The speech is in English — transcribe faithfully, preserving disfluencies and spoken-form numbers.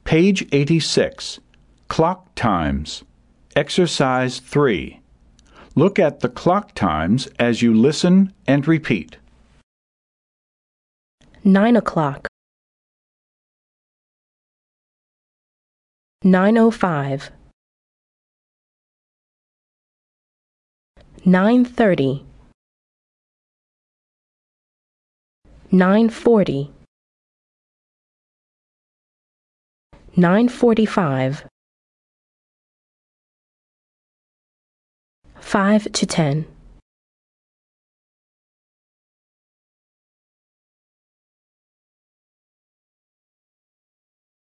Page eighty-six. Clock Times. Exercise three. Look at the clock times as you listen and repeat. Nine o'clock. Nine o five. Nine thirty. Nine forty. Nine forty-five. Five to ten.